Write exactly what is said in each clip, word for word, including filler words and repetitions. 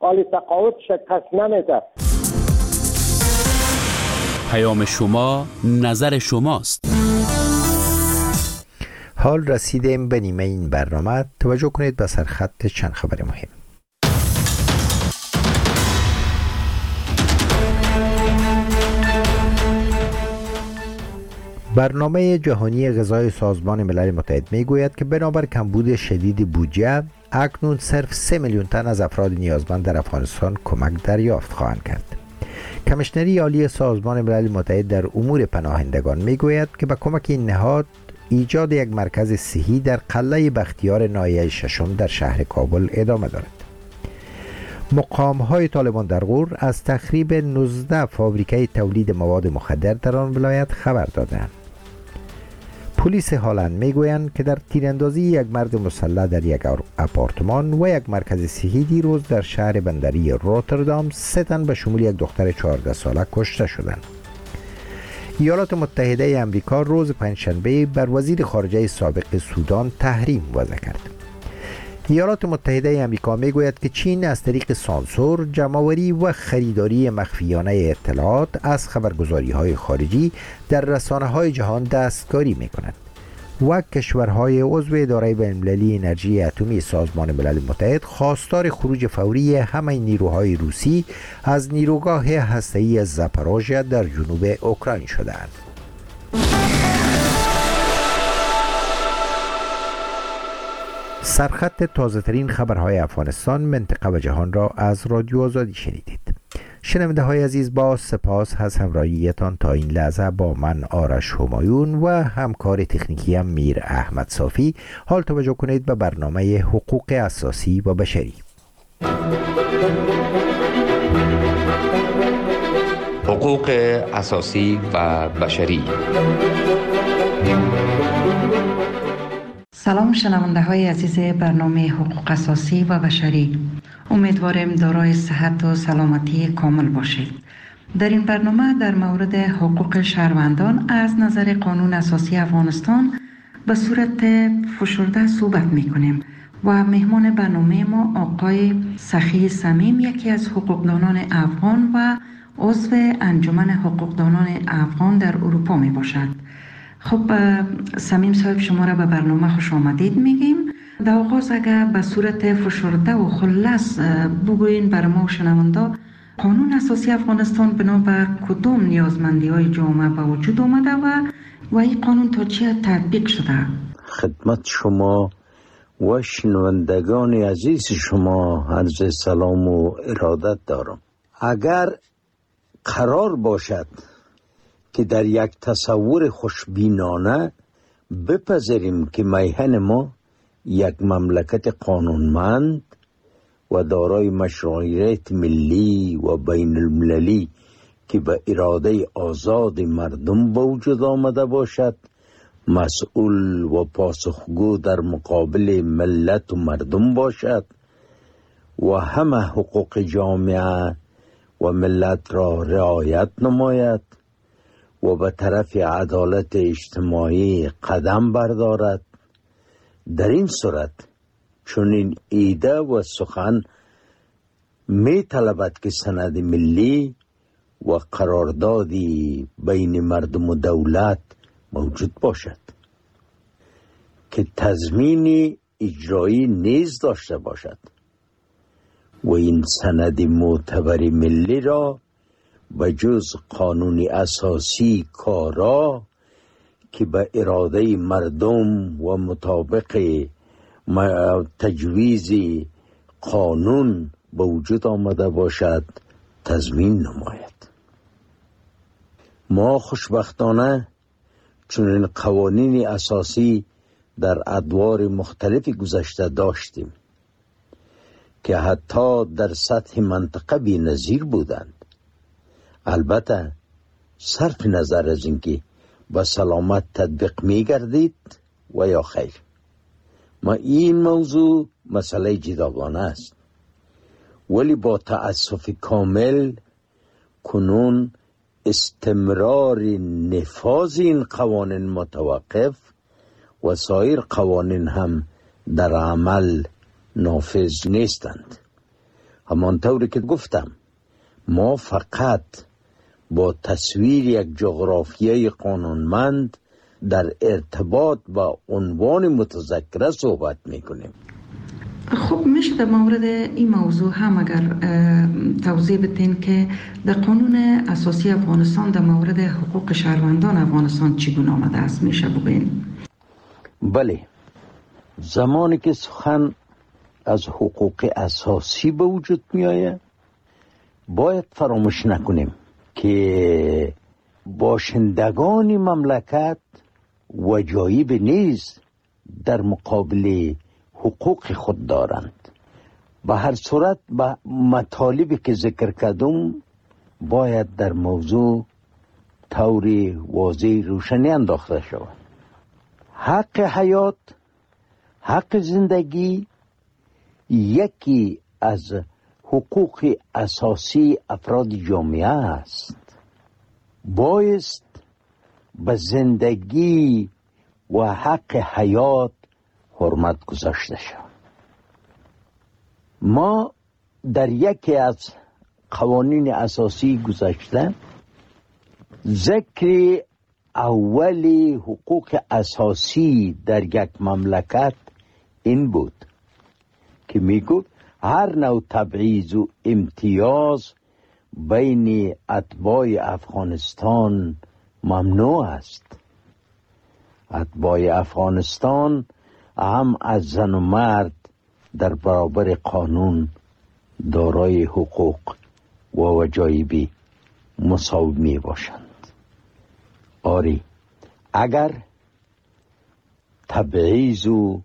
حال تقاعد شکست نمیده. پیام شما، نظر شماست. حال رسیدیم به نیمه این برنامه. توجه کنید به سرخط چند خبر مهم. برنامه جهانی غذای سازمان ملل متحد میگوید که بنابر کمبود شدید بودجه اکنون صرف سه میلیون تن از افراد نیازمند در افغانستان کمک دریافت خواهند کرد. کمیشنری عالی سازمان ملل متحد در امور پناهندگان میگوید که با کمک این نهاد ایجاد یک مرکز صحی در قلعه بختیار ناحیه ششم در شهر کابل ادامه دارد. مقام‌های طالبان در غور از تخریب نوزده فابریکه تولید مواد مخدر در آن ولایت خبر دادند. پلیس هلند میگویند که در تیراندازی یک مرد مسلح در یک آپارتمان و یک مرکز صحی دیروز در شهر بندری روتردام سه تن به شمول یک دختر چهارده ساله کشته شدند. ایالات متحده آمریکا روز پنجشنبه بر وزیر خارجه سابق سودان تحریم وضع کرد. ایالات متحده آمریکا میگوید که چین از طریق سانسور، جمع‌آوری و خریداری مخفیانه اطلاعات از خبرگزاری‌های خارجی در رسانه‌های جهان دستکاری می‌کند و کشورهای عضو اداره بین‌المللی انرژی اتمی سازمان ملل متحد خواستار خروج فوری همه نیروهای روسی از نیروگاه هسته‌ای زاپاروژیا در جنوب اوکراین شده‌اند. سرخط تازه ترین خبرهای افغانستان، منطقه و جهان را از رادیو آزادی شنیدید. شنونده های عزیز، با سپاس از همراهیتان تا این لحظه با من آرش همایون و همکار تکنیکی هم میر احمد صافی. حال توجه کنید به برنامه حقوق اساسی و بشری. حقوق اساسی و بشری. سلام شنونده های عزیز برنامه حقوق اساسی و بشری. امیدوارم دارای صحت و سلامتی کامل باشید. در این برنامه در مورد حقوق شهروندان از نظر قانون اساسی افغانستان به صورت فشرده صحبت می کنیم و مهمان برنامه ما آقای سخی صمیم، یکی از حقوقدانان افغان و عضو انجمن حقوقدانان افغان در اروپا می باشد. خب صمیم صاحب، شما را به برنامه خوش آمدید میگیم. در آغاز اگر به صورت فشرده و خلاص بگوین بر ما شنونده، قانون اساسی افغانستان بنابر کدام نیازمندی های جامعه به وجود آمده و و این قانون تا چه تطبیق شده؟ خدمت شما و شنوندگان عزیز شما عرض سلام و ارادت دارم. اگر قرار باشد که در یک تصور خوشبینانه بپذیریم که میهن ما یک مملکت قانونمند و دارای مشروعیت ملی و بین المللی که به اراده آزاد مردم به وجود آمده باشد، مسئول و پاسخگو در مقابل ملت و مردم باشد و همه حقوق جامعه و ملت را رعایت نماید و به طرف عدالت اجتماعی قدم بردارد، در این صورت چنین ایده و سخن می طلبد که سند ملی و قراردادی بین مردم و دولت موجود باشد که تضمین اجرایی نیز داشته باشد و این سند معتبر ملی را به جز قانون اساسی کارا که به اراده مردم و مطابق تجویز قانون به وجود آمده باشد تضمین نماید. ما خوشبختانه چنین قوانین اساسی در ادوار مختلفی گذشته داشتیم که حتی در سطح منطقه بی نظیر بودند. البته صرف نظر از اینکه با سلامت تطبیق می گردید و یا خیر، ما این موضوع مسئله جداگانه است، ولی با تأسف کامل کنون استمرار نفاذ این قوانین متوقف و سایر قوانین هم در عمل نافذ نیستند. همانطوری که گفتم ما فقط با تصویر یک جغرافیای قانونمند در ارتباط با عنوان متذکره صحبت میکنیم. خب میشه در مورد این موضوع هم اگر توضیح بدین که در قانون اساسی افغانستان در مورد حقوق شهروندان افغانستان چگونه آمده است، میشه بگین؟ بله، زمانی که سخن از حقوق اساسی به وجود می آید باید فراموش نکنیم که باشندگان مملکت وجایب نیز در مقابل حقوق خود دارند. به هر صورت به مطالبی که ذکر کردم باید در موضوع طور واضح روشنی انداخته شود. حق حیات، حق زندگی یکی از حقوق اساسی افراد جامعه است. بایست به زندگی و حق حیات حرمت گذاشته شود. ما در یکی از قوانین اساسی گذاشته ذکر اولی حقوق اساسی در یک مملکت این بود که میگفت هر نوع تبعیض و امتیاز بین اتباع افغانستان ممنوع است. اتباع افغانستان هم از زن و مرد در برابر قانون دارای حقوق و وجایب مساوی می باشند. آری، اگر تبعیض و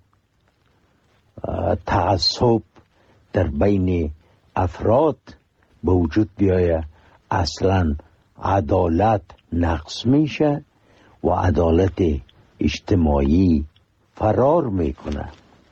تعصب در بین افراد به وجود بیاید اصلا عدالت نقص میشه و عدالت اجتماعی فرار میکنه.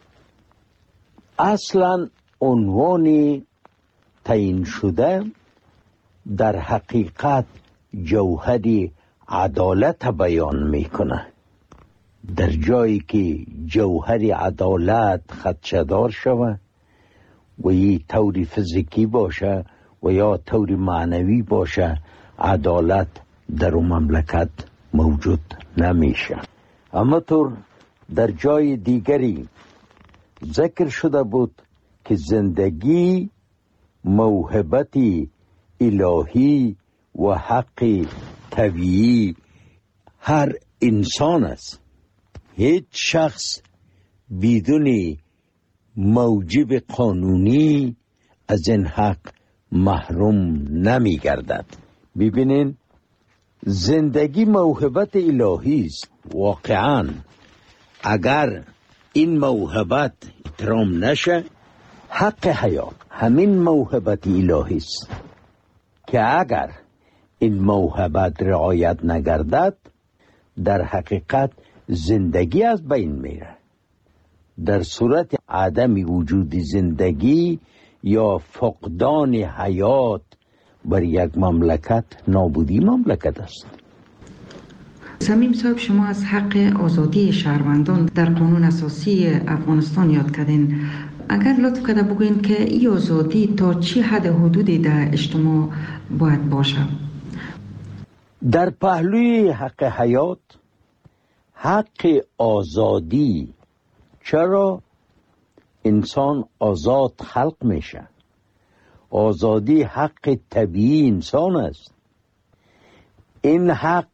اصلا عنوان تعیین شده در حقیقت جوهر عدالت بیان میکنه. در جایی که جوهر عدالت خدشه‌دار شود و یه طور فیزیکی باشه و یا طور معنوی باشه، عدالت در اون مملکت موجود نمیشه. اما طور در جای دیگری ذکر شده بود که زندگی موهبت الهی و حق طبیعی هر انسان است. هیچ شخص بدون موجب قانونی از این حق محروم نمی گردد. ببینین، زندگی موهبت الهی است. واقعا اگر این موهبت احترام نشه، حق حیات همین موهبت الهی است که اگر این موهبت رعایت نگردد در حقیقت زندگی از بین میره. در صورت عدم وجود زندگی یا فقدان حیات بر یک مملکت نابودی مملکت است. صمیم صاحب، شما از حق آزادی شهروندان در قانون اساسی افغانستان یاد کردین. اگر لطف کرده بگوین که این آزادی تا چی حد حدودی در اجتماع باید باشه؟ در پهلوی حق حیات، حق آزادی، چرا انسان آزاد خلق میشه؟ آزادی حق طبیعی انسان است. این حق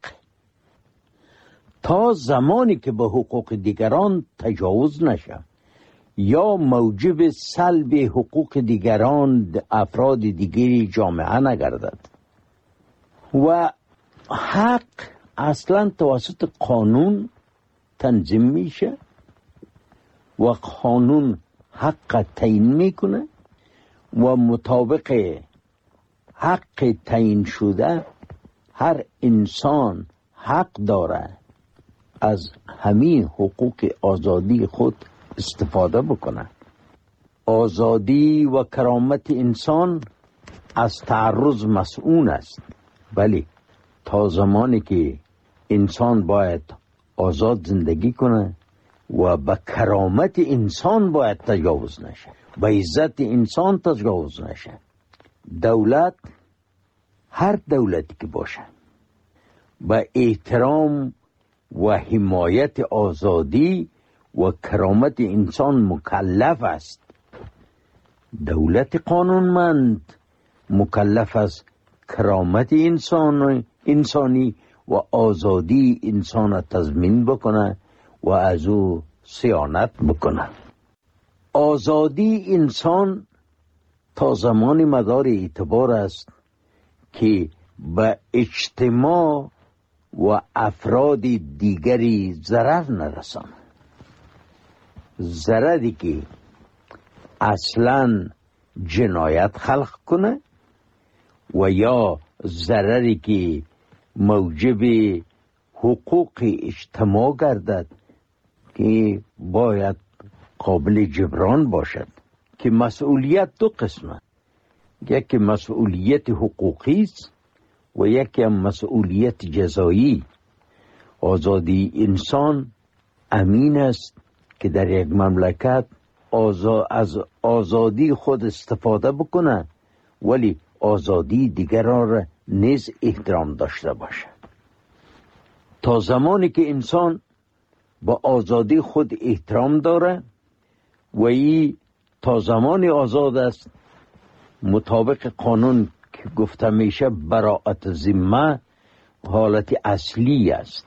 تا زمانی که به حقوق دیگران تجاوز نشه یا موجب سلب حقوق دیگران افراد دیگری جامعه نگردد. و حق اصلا توسط قانون تنظیم میشه و قانون حق تعیین میکنه و مطابق حق تعیین شده هر انسان حق داره از همین حقوق آزادی خود استفاده بکنه. آزادی و کرامت انسان از تعرض مسئول است. ولی تا زمانی که انسان باید آزاد زندگی کنه و به کرامت انسان باید تجاوز نشه به عزت انسان تجاوز نشه. دولت، هر دولتی که باشه، به احترام و حمایت آزادی و کرامت انسان مکلف است. دولت قانونمند مکلف است کرامت انسان انسانی و آزادی انسان را تضمین بکنه و از او صیانت بکنه. آزادی انسان تا زمان مدار اعتبار است که به اجتماع و افراد دیگری ضرر نرسانه. ضرری که اصلا جنایت خلق کنه و یا ضرری که موجب حقوق اجتماع گردد که باید قابل جبران باشد. که مسئولیت دو قسمه، یکی مسئولیت حقوقی است و یکی هم مسئولیت جزایی. آزادی انسان امین است که در یک مملکت آزا... از آزادی خود استفاده بکنه ولی آزادی دیگران را نیز احترام داشته باشه. تا زمانی که انسان با آزادی خود احترام داره و ای تا زمانی آزاد است، مطابق قانون که گفته میشه براءت ذمه حالت اصلی است.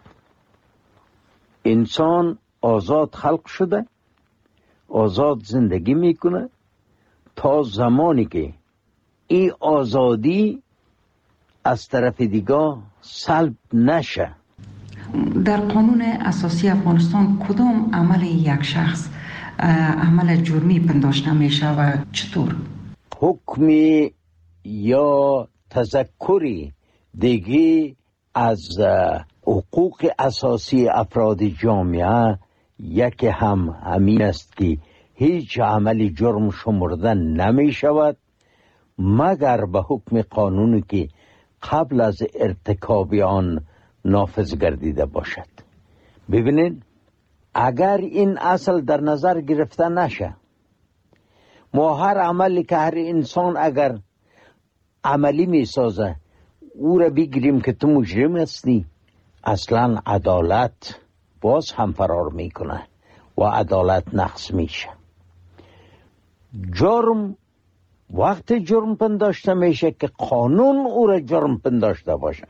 انسان آزاد خلق شده، آزاد زندگی میکنه تا زمانی که این آزادی از طرف دیگه سلب نشه. در قانون اساسی افغانستان کدام عمل یک شخص عمل جرمی پنداشته میشه و چطور؟ حکمی یا تذکری دیگه از حقوق اساسی افراد جامعه یکی هم همین است که هیچ عمل جرم شمرده نمی شود مگر به حکم قانونی که قبل از ارتکاب آن نافذ گردیده باشد. ببینید، اگر این اصل در نظر گرفته نشه، ما هر عملی که هر انسان اگر عملی می سازه او را بگیریم که تو مجرم هستی، اصلا عدالت باز هم فرار میکنه و عدالت نقص میشه. جرم وقت جرم پنداشته میشه که قانون او را جرم پنداشته باشه،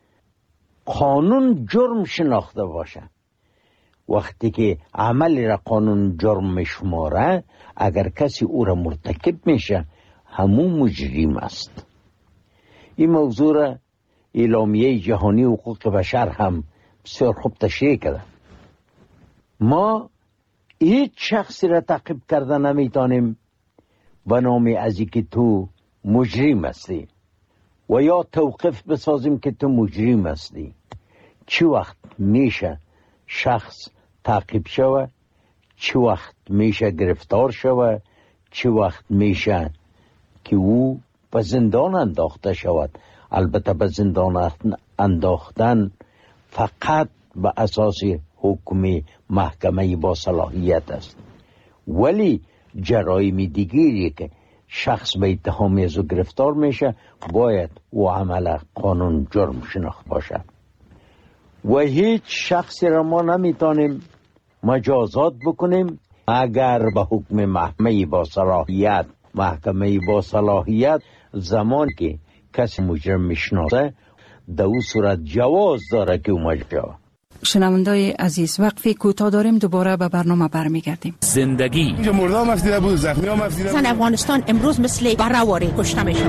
قانون جرم شناخته باشه. وقتی که عملی را قانون جرم میشماره، اگر کسی او را مرتکب میشه همون مجرم است. این موضوع را اعلامیه جهانی حقوق بشر هم بسیار خوب تشریح کرده. ما هیچ شخصی را تعقیب کرده نمیتونیم به نام از اینکه تو مجرم هستی و یا توقف بسازیم که تو مجرم هستی. چی وقت میشه شخص تعقیب شوه، چی وقت میشه گرفتار شوه، چی وقت میشه که او به زندان انداخته شود. البته به زندان انداختن فقط به اساس حکم محکمه با صلاحیت است، ولی جرایم دیگری که شخص به اتهام از او گرفتار میشه باید او عمل قانون جرم شناخت باشه و هیچ شخصی را ما نمیتونیم مجازات بکنیم اگر به حکم محکمه با صلاحیت محکمه با صلاحیت زمان که کسی مجرم میشناسه در او صورت جواز داره که او مجرم. شنوندای عزیز، وقفی کوتاه داریم، دوباره به برنامه برمیگردیم. زندگی اینجا مردم افزیده بود، زخمی هم افزیده بود. زن افغانستان امروز مثل برآوری کشته میشن.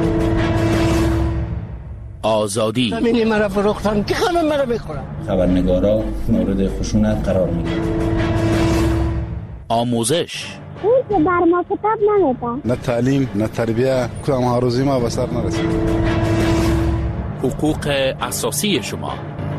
آزادی زمینی مرا فروختن که همه مرا میخورن. خبرنگارا مورد خشونت قرار میگیرن. آموزش اون که بر ما کتاب نمیدن. نه تعلیم نه تربیه، کدام هاروزی ما به سر نرسید. حقوق اساسی شما.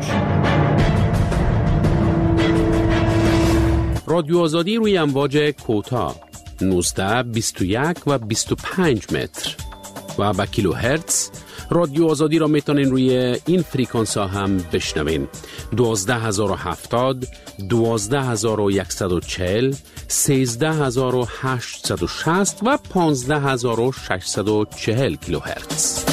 رادیو آزادی روی امواج کوتاه نوزده، بیست و یک و بیست و پنج متر و با کیلو هرتز رادیو آزادی را میتونین روی این فریکانس ها هم بشنوین. دوازده هزار و هفتاد، دوازده هزار و صد و چهل، سیزده هزار و هشتصد و شصت و پانزده هزار و ششصد و چهل کیلوهرتز.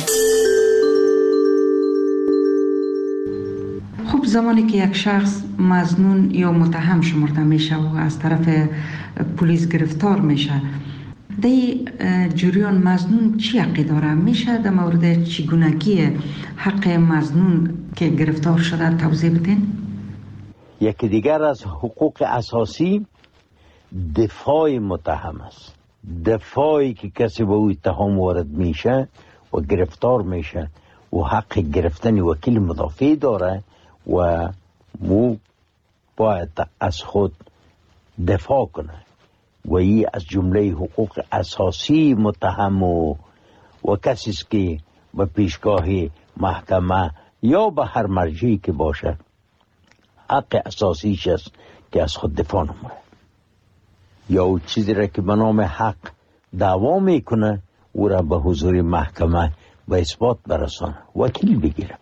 خب زمانی که یک شخص مظنون یا متهم شمرده میشه و از طرف پلیس گرفتار میشه، دی جریان مظنون چی حقی داره؟ میشه در مورد چگونگی حق مظنون که گرفتار شده توضیح بدین؟ یکی دیگر از حقوق اساسی دفاع متهم است. دفاعی که کسی به او اتهام وارد میشه و گرفتار میشه و حق گرفتن وکیل مدافع داره و مو باید از خود دفاع کنه و این از جمله حقوق اساسی متهم و, و کسی است که به پیشگاه محکمه یا به هر مرجعی که باشه حق اساسیش است که از خود دفاع نمونه یا او چیزی را که به نام حق دعوا میکنه او را به حضور محکمه به اثبات برسانه، وکیل بگیره.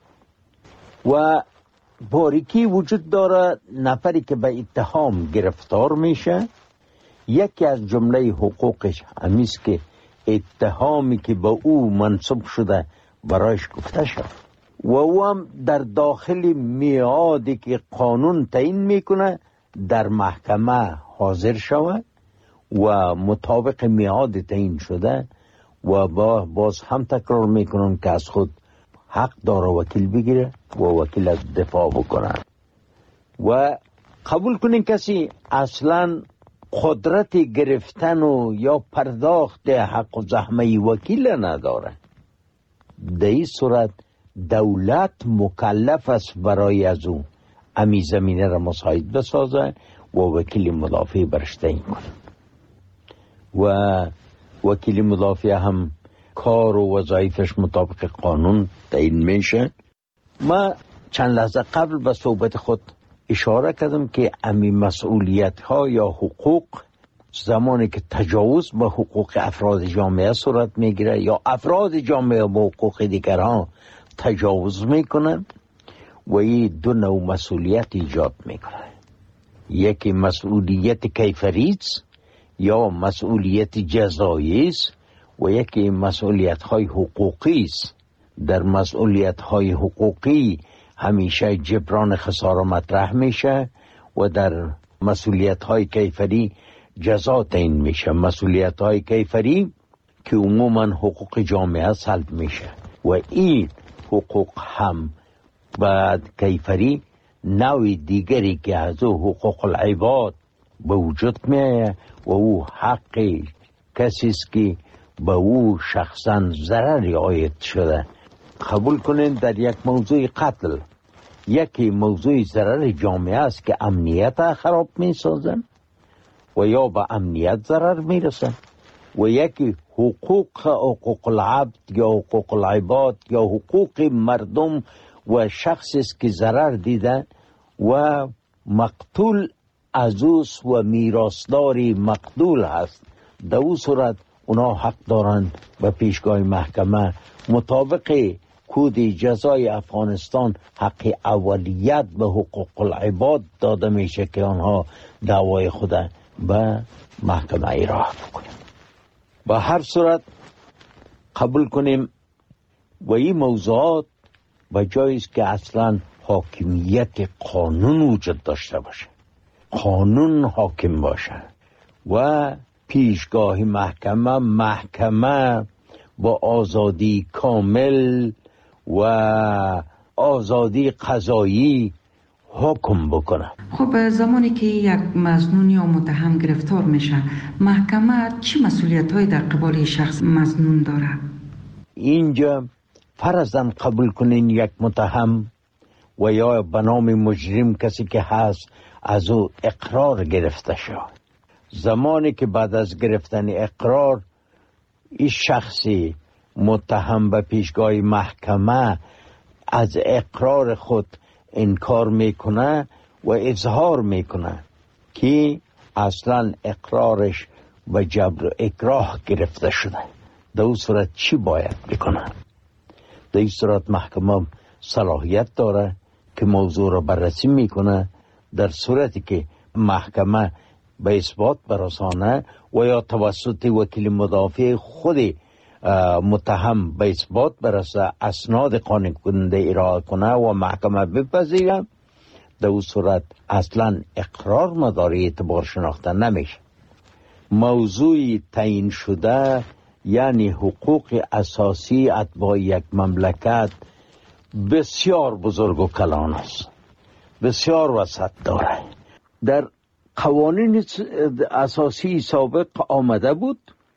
و باریکی وجود داره نفری که به اتهام گرفتار میشه، یکی از جمله حقوقش همیست که اتهامی که به او منصوب شده برایش گفته شد و او هم در داخل میعادی که قانون تعیین میکنه در محکمه حاضر شود و مطابق میعاد تعیین شده و با باز هم تکرار میکنن که از خود حق داره وکیل بگیره و وکیل از دفاع بکنه. و قبول کنین کسی اصلا قدرت گرفتن و یا پرداخت حق و زحمه وکیل نداره، در این صورت دولت مکلف است برای از او امی زمینه را مساعد بسازه و وکیل مدافع برش تعیین کنه و وکیل مدافع هم کار و وظایفش مطابق قانون تعیین میشه. ما چند لحظه قبل به صحبت خود اشاره کردم که امی مسئولیت ها یا حقوق زمانی که تجاوز به حقوق افراد جامعه صورت میگیره یا افراد جامعه به حقوق دیگران تجاوز میکنن و این دو نوع مسئولیت ایجاد میکنه. یکی مسئولیت کیفری یا مسئولیت جزایی است و یکی مسئولیت های حقوقی است. در مسئولیت های حقوقی همیشه جبران خسارة مطرح میشه و در مسئولیت های کیفری جزا تعیین میشه. مسئولیت های کیفری که عموما حقوق جامعه سلب میشه و این حقوق هم بعد کیفری نوع دیگری که از او حقوق العباد به وجود میه و او حق کسی است که به او شخصا ضرری عاید شده. قبول کنین در یک موضوع قتل یکی موضوع ضرر جامعه است که امنیت خراب می سازن و یا به امنیت ضرر می رسن و یکی حقوق حقوق العبد یا حقوق العباد یا حقوق مردم و شخصی است که ضرر دیده و مقتول عزوز و میراثداری مقتول هست. در او صورت اونا حق دارن به پیشگاه محکمه مطابق کود جزای افغانستان حق اولیت به حقوق العباد داده میشه که آنها دعوای خود به محکمه ایراه بکنن. به هر صورت قبول کنیم و این موضوعات به جاییست که اصلا حاکمیت قانون وجود داشته باشه، قانون حاکم باشه و پیشگاه محکمه محکمه با آزادی کامل و آزادی قضایی حکم بکنه. خب زمانی که یک مظنون یا متهم گرفتار میشه، محکمه چی مسئولیت های در قبال شخص مظنون داره؟ اینجا فرضاً قبول کنین یک متهم و یا به نام مجرم کسی که هست از او اقرار گرفته شد. زمانی که بعد از گرفتن اقرار این شخصی متهم به پیشگاه محکمه از اقرار خود انکار میکنه و اظهار میکنه که اصلا اقرارش و جبر و اکراه گرفته شده، در اون صورت چی باید بکنه؟ در این صورت محکمه صلاحیت داره که موضوع را بررسی میکنه. در صورتی که محکمه به اثبات برسانه و یا توسط وکیل مدافع خود متهم به اثبات برسه، اسناد قانع کننده ارائه کنه و محکمه بپذیره، در اون صورت اصلا اقرار مداری اعتبار شناخته نمیشه. موضوع تعیین شده یعنی حقوق اساسی اتباع یک مملکت بسیار بزرگ و کلان است، بسیار وسعت داره. در قوانین اساسی سابق آمده بود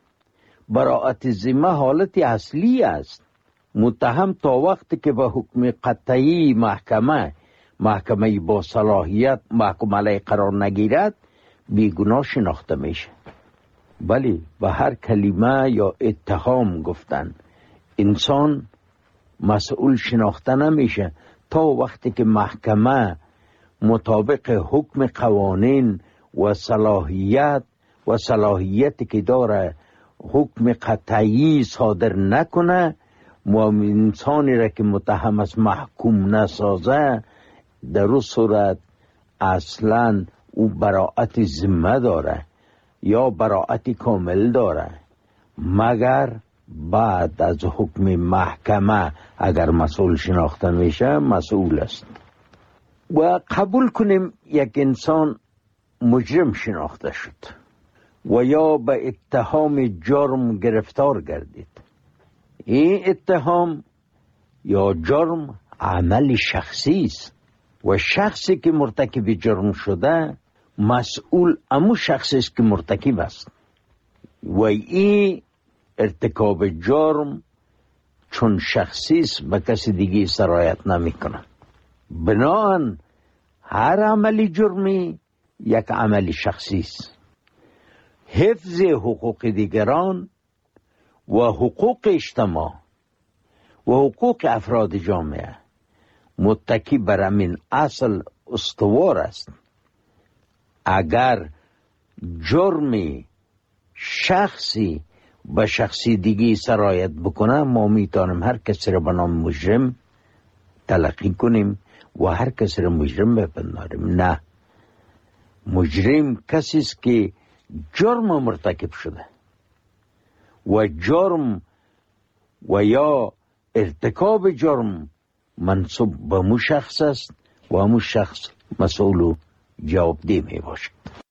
براءت ذمه حالت اصلی است. متهم تا وقتی که به حکم قطعی محکمه محکمه با صلاحیت محکوم علیه قرار نگیرد بیگناه شناخته میشه. ولی به هر کلمه یا اتهام گفتن انسان مسئول شناخته نمیشه تا وقتی که محکمه مطابق حکم قوانین و صلاحیت و صلاحیتی که داره حکم قطعی صادر نکنه و انسانی را که متهم است محکوم نسازه، در اون صورت اصلا او براءت ذمه داره یا براءت کامل داره، مگر بعد از حکم محکمه اگر مسئول شناخته میشه مسئول است. و قبول کنیم یک انسان مجرم شناخته شد و یا به اتهام جرم گرفتار گردید. این اتهام یا جرم عمل شخصی است و شخصی که مرتکب جرم شده مسئول امو شخصی است که مرتکب است و این ارتکاب جرم چون شخصی است به کسی دیگه سرایت نمی کنه. بنابراین هر عملی جرمی یک عمل شخصی است. حفظ حقوق دیگران و حقوق اجتماع و حقوق افراد جامعه متکی بر همین اصل استوار است. اگر جرمی شخصی به شخصی دیگی سرایت بکنه ما میتونیم هر کسی را به نام مجرم تلقی کنیم و هر کسی را مجرم بپنداریم. نه، مجرم کسی است که جرم مرتکب شده و جرم و یا ارتکاب جرم منصوب به مو شخص است و مو شخص مسئول و جوابدeh می باشد.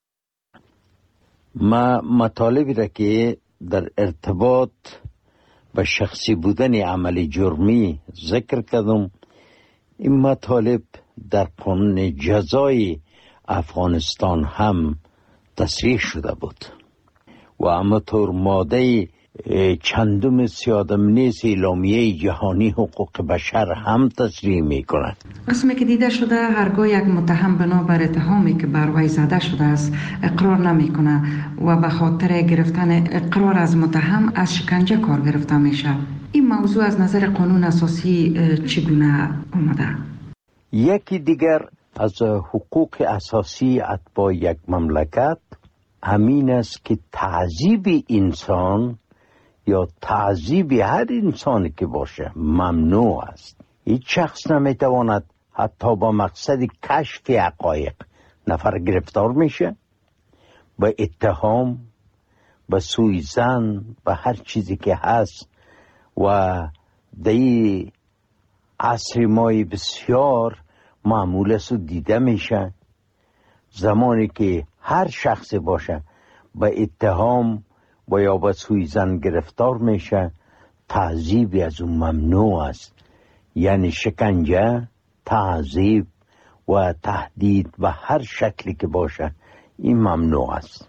ما مطالبی را که در ارتباط به شخصی بودن عمل جرمی ذکر کردم، این مطالب در قانون جزای افغانستان هم تصریح شده بود و همانطور ماده چندم سیادم نیز اعلامیه جهانی حقوق بشر هم تصریح می کند. رسمی که دیده شده هرگاه یک متهم بنابر اتهامی که بر وی زده شده است اقرار نمی کنه و به خاطر گرفتن اقرار از متهم از شکنجه کار گرفته میشه. این موضوع از نظر قانون اساسی چگونه آمده؟ یکی دیگر از حقوق اساسی اتباع یک مملکت همین است که تعذیب انسان یا تعذیب هر انسانی که باشه ممنوع است. هیچ شخص نمیتواند حتی با مقصد کشف حقایق نفر گرفتار میشه به اتهام، به سوءظن، به هر چیزی که هست و در عصر مای بسیار معمول است و دیده میشه. زمانی که هر شخص باشه به اتهام و یا به سوءظن گرفتار میشه تعذیب از اون ممنوع است. یعنی شکنجه، تعذیب و تهدید و هر شکلی که باشه این ممنوع است.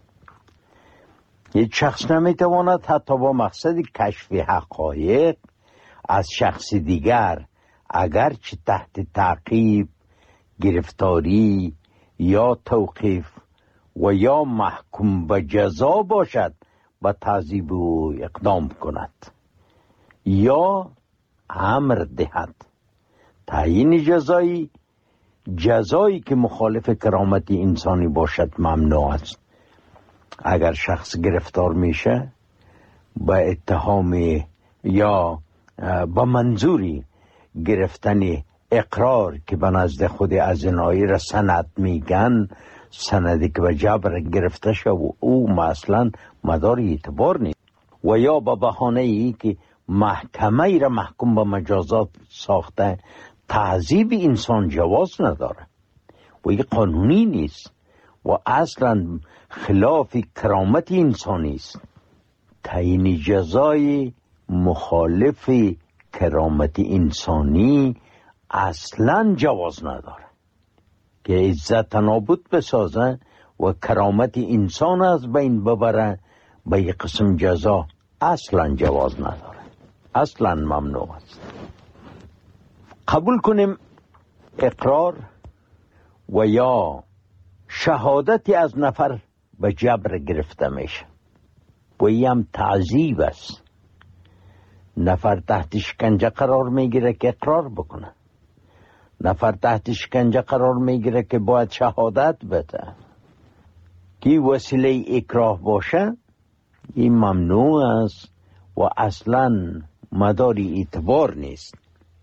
یک شخص نمیتواند حتی با مقصد کشف حقایق از شخص دیگر اگرچه تحت تعقیب، گرفتاری یا توقیف و یا محکوم به جزا باشد به تعذیب و اقدام کند یا امر دهد. تعیین جزایی جزایی که مخالف کرامت انسانی باشد ممنوع است. اگر شخص گرفتار میشه به اتهام یا با منظوری گرفتن اقرار که به نزد خود ازنایی را سند میگن، سندی که به جبر گرفته شد و او اصلا مدار اعتبار نیست، و یا با بهانه ای که محکمه ای را محکوم به مجازات ساخته تعذیب انسان جواز نداره و این قانونی نیست و اصلا خلاف کرامت انسانی است. تعیین جزای مخالف کرامت انسانی اصلا جواز نداره که عزت نابود بسازه و کرامت انسان از بین ببره. به یک قسم جزا اصلا جواز نداره، اصلا ممنوع است. قبول کنیم اقرار و یا شهادتی از نفر به جبر گرفته میشه و این هم تعذیب است. نفر تحت شکنجه قرار میگیره که اقرار بکنه، نفر تحت شکنجه قرار میگیره که باید شهادت بده. کی وسیله اکراه باشه این ممنوع است و اصلا مداری اعتبار نیست.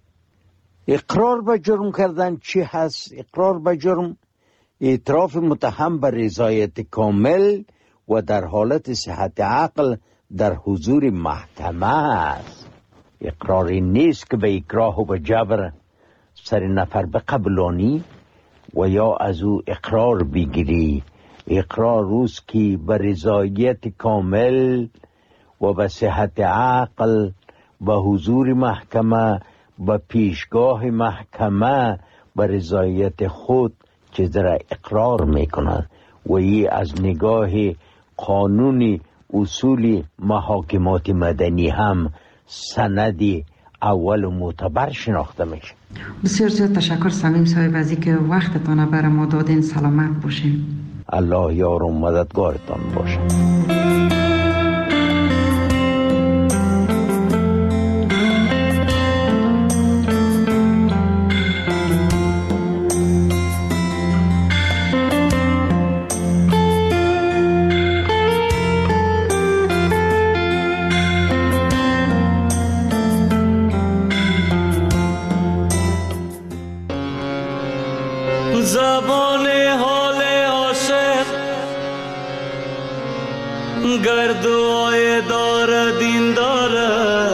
اقرار به جرم کردن چی هست؟ اقرار به جرم اعتراف متهم به رضایت کامل و در حالت صحت عقل در حضور محکمه است. اقراری نیست که به اکراه و به جبر سر نفر بقبلانی و یا از او اقرار بگیری. اقرار روز که به رضایت کامل و به صحت عقل به حضور محکمه و پیشگاه محکمه به رضایت خود چیز را اقرار میکنند و ای از نگاه قانون اصول محاکمات مدنی هم سندی اول معتبر شناخته میشه. بسیار زیاد تشکر صمیم صاحب از اینکه وقتتان برای ما دادین. سلامت باشین. الله یار و مددگارتان باشه. زبان حال عاشق گردوهای دار دین داره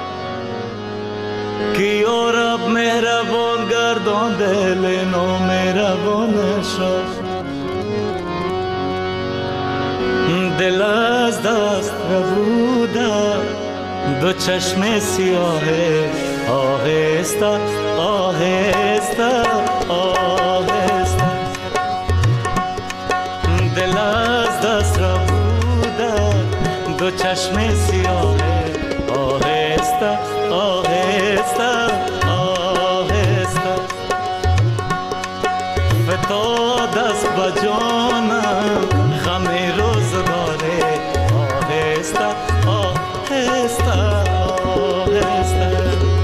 که یا رب مهربان گردان دل نامهربان شد. دل از دست ربوده دو چشم سیاه آهسته آهسته آهسته دل از دست ربوده دو چشم سیاه آهسته آهسته آهسته فتا دست بجانم غم روز داره آهسته آهسته آهسته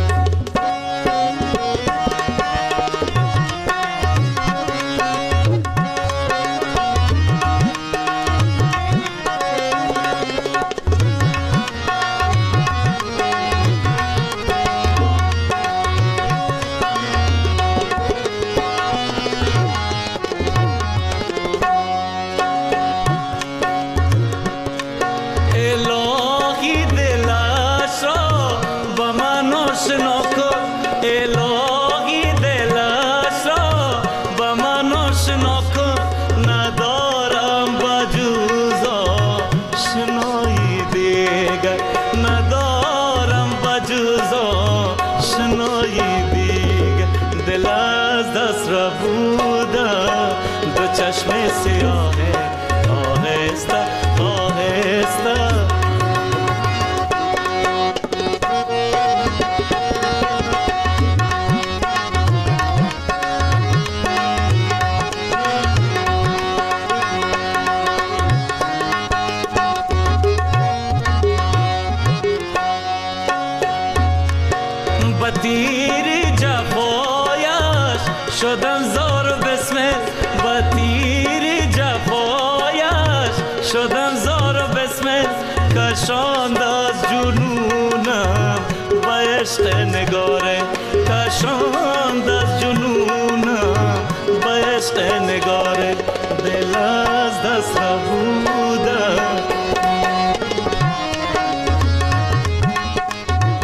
چشم سیاه آهسته آهسته بطیر جفایش شدن زار بسمت بطیر جفایش شدن زار بسمت کشاند از جنونم باید عشق نگار